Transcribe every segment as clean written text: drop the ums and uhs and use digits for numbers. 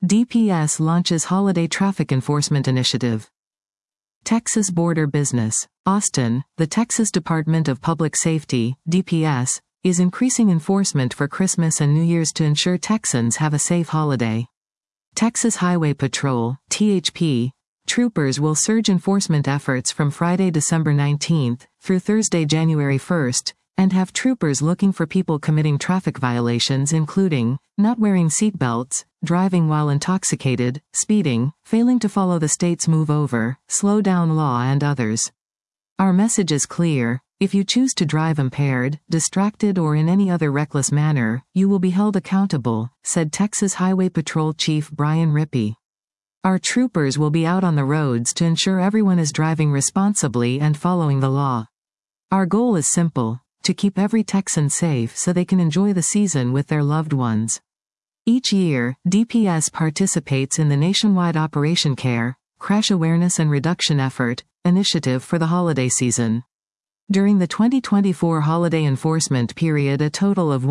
DPS launches holiday traffic enforcement initiative. Texas Border Business. Austin, the Texas Department of Public Safety, DPS, is increasing enforcement for Christmas and New Year's to ensure Texans have a safe holiday. Texas Highway Patrol, THP, troopers will surge enforcement efforts from Friday, December 19th, through Thursday, January 1st, and have troopers looking for people committing traffic violations including not wearing seatbelts, driving while intoxicated, speeding, failing to follow the state's move over, slow down law and others. Our message is clear: if you choose to drive impaired, distracted or in any other reckless manner, you will be held accountable, said Texas Highway Patrol Chief Brian Rippey. Our troopers will be out on the roads to ensure everyone is driving responsibly and following the law. Our goal is simple: to keep every Texan safe so they can enjoy the season with their loved ones. Each year, DPS participates in the nationwide Operation CARE, Crash Awareness and Reduction Effort, initiative for the holiday season. During the 2024 holiday enforcement period, a total of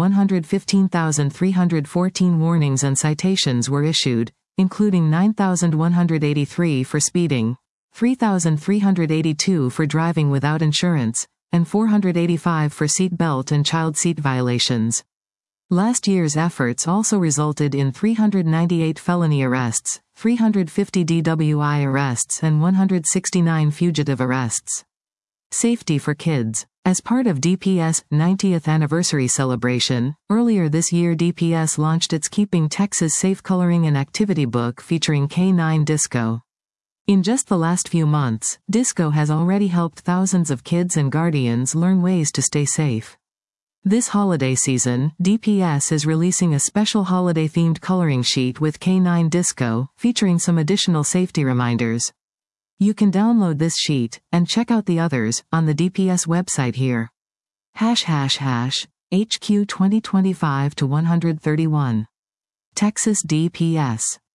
115,314 warnings and citations were issued, including 9,183 for speeding, 3,382 for driving without insurance, and 485 for seat belt and child seat violations. Last year's efforts also resulted in 398 felony arrests, 350 DWI arrests and 169 fugitive arrests. Safety for kids. As part of DPS' 90th anniversary celebration, earlier this year DPS launched its Keeping Texas Safe coloring and activity book featuring K9 Disco. In just the last few months, Disco has already helped thousands of kids and guardians learn ways to stay safe. This holiday season, DPS is releasing a special holiday-themed coloring sheet with K9 Disco, featuring some additional safety reminders. You can download this sheet, and check out the others, on the DPS website here. #HQ 2025-131. Texas DPS.